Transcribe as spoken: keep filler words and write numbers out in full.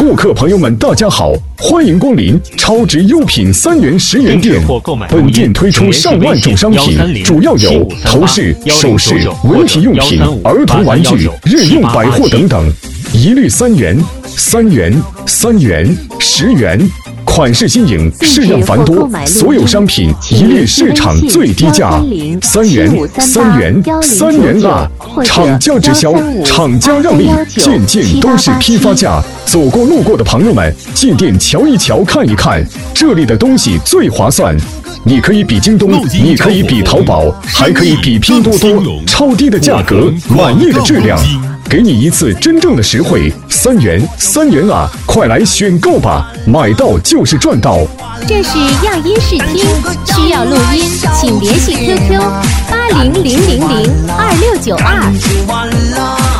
顾客朋友们，大家好，欢迎光临超值优品三元十元店。本店推出上万种商品，主要有头饰、首饰、文体用品、儿童玩具、日用百货等等，一律三元、三元、三元、十元。款式新颖，式样繁多，所有商品一律市场最低价，三元、三元、三元啊！厂家直销，厂家让利，件件都是批发价。走过路过的朋友们，进店瞧一瞧，看一看，这里的东西最划算。你可以比京东，你可以比淘宝，还可以比拼多多，超低的价格，满意的质量。给你一次真正的实惠，三元三元啊！快来选购吧，买到就是赚到。 这是样音视听，需要录音，请联系 Q Q 八零零零零二六九二。